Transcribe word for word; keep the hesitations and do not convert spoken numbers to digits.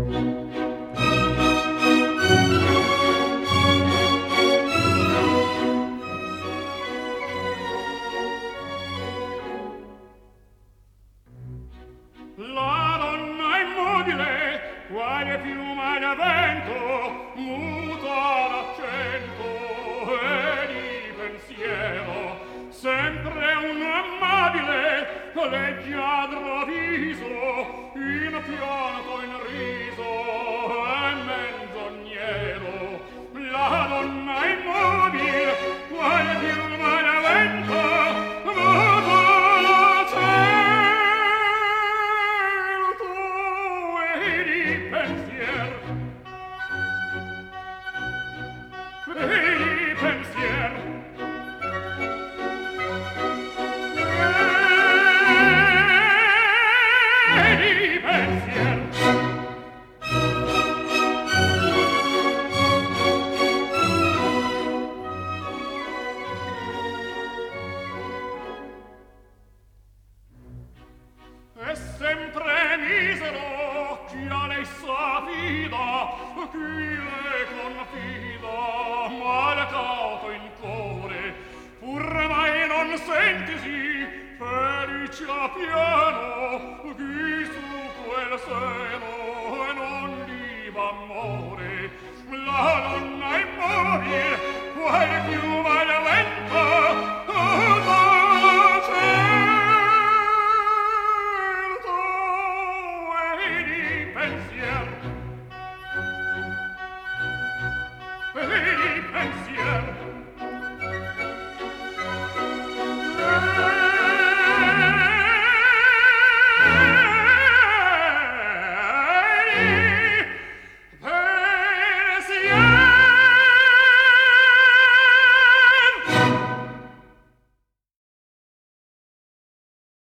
La donna immobile, quale piuma da vento, muta d'accento e di pensiero, sempre un amabile, leggiadro viso, in pianto in riso e menzognero. La donna immobile, quale piuma da vento, muta è sempre misero chi a lei s'affida, chi le confida, mal cauto in cuore, pur mai non sentisi felice a piano, chi su quel seno non viva amore. La donna immobile, quale più